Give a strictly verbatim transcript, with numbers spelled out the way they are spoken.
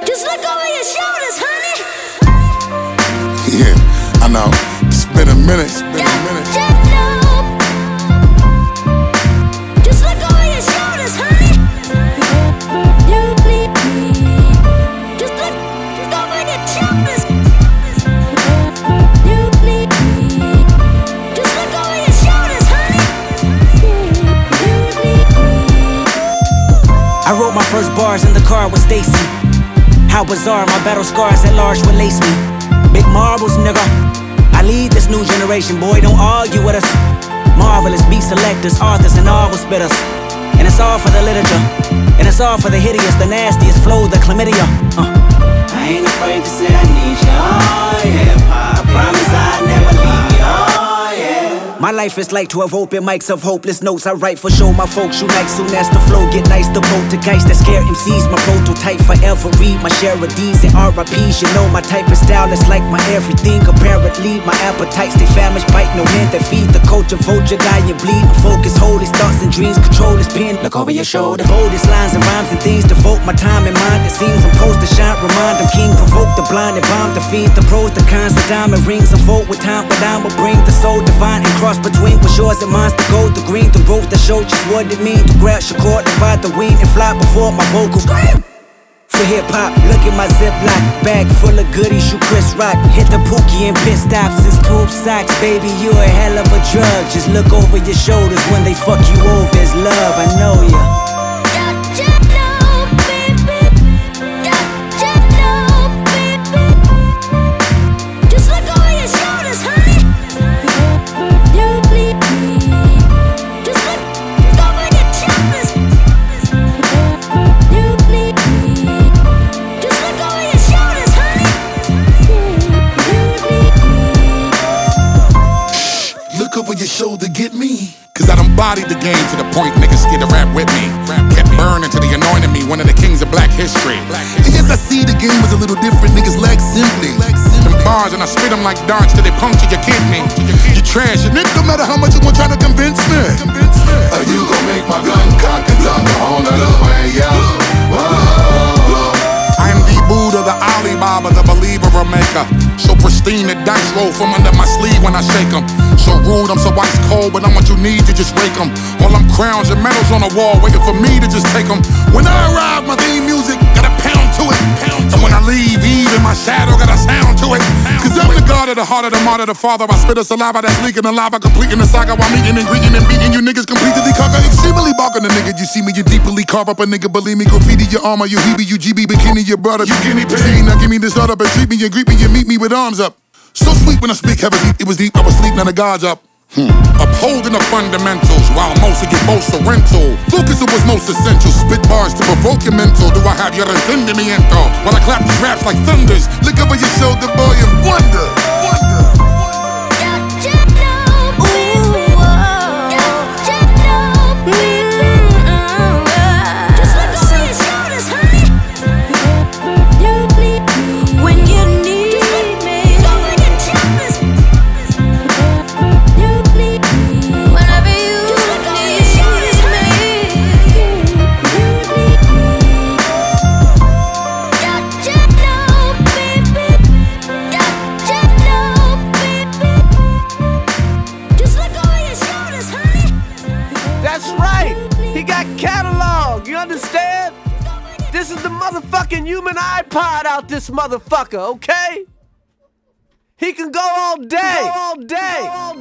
Just look over your shoulders, honey. Yeah, I know. It's been a minute. It's been a minute. Just look over your shoulders, honey. You bleed me. Just look over your shoulders. You bleed me. Just look over your shoulders, honey. You bleed me. I wrote my first bars in the car with Stacy. How bizarre, my battle scars at large will lace me. Big marbles, nigga. I lead this new generation, boy, don't argue with us. Marvelous beat selectors, authors, and novel spitters. And it's all for the literature. And it's all for the hideous, the nastiest flow, the chlamydia. uh. I ain't afraid to say I need you, oh yeah. I promise I'll never leave you, oh yeah. My life is like twelve open mics of hopeless notes I write for show my folks you like soon as the flow get nice. The poltergeist that scare M Cs, my prototype forever read my share of D's and R I P's. You know my type of style is like my everything. Apparently my appetites stay famished, bite no hand that feed the culture. Vulture die and bleed. Focus, hold his thoughts and dreams, control his pen. Look over your shoulder. Boldest lines and rhymes and things devote my time and mind. It seems I'm supposed to shine, remind them king, provoke the blind and bomb the fiends. The pros, the cons, the diamond rings unfold with time, but I will bring the soul divine and cross between what's yours and mine's the gold, the green, the rose that show just what it means to grab your cord, divide the wing and fly before my vocals. Scream! For hip hop, look at my ziploc bag full of goodies. You Chris Rock, hit the Pookie and pit stops and scoop socks. Baby, you a hell of a drug. Just look over your shoulders when they fuck you over. It's love, I know ya. Over your shoulder, get me. Cause I done bodied the game to the point niggas scared to rap with me. Kept burning till they anointed me one of the kings of black history. And yes, I see the game was a little different. Niggas lack simply. Them bars and I spit them like darts till they puncture your kidney. You trash and it no matter how much you want trying to convince me. Are you gon' make my gun cock and talk a whole nother way, yo? I am the Buddha, the Alibaba, the believer, a maker. So pristine, the dice roll from under my sleeve when I shake them. So rude, I'm so ice cold, but I'm what you need to just rake them. All them crowns and medals on the wall, waiting for me to just take them. When I arrive, my theme music got a pound to it. Pound to and when it. I leave, even my shadow got a sound to it. Cause I'm the god of the heart of the martyr, the father. I spit a saliva that's leaking the lava, completing the saga while meeting and greeting and beating you niggas completely conquer. Extremely barking the nigga, you see me, you deeply carve up a nigga. Believe me, graffiti your armor, you heebie, you G B, bikini, your brother. You guinea pig, now give me this start up and treat me and greet me and meet me with arms up. So sweet when I speak heavy, it was deep, I was sleep, now the gods up. Hmm. Upholding the fundamentals while most get most are rental. Focus on what's most essential. Spit bars to provoke your mental. Do I have your entendimiento? While I clap these raps like thunders. Look over your shoulder, boy, and wonder. Wonder. This is the motherfucking human iPod out this motherfucker, okay? He can go all day, go all day, go all day.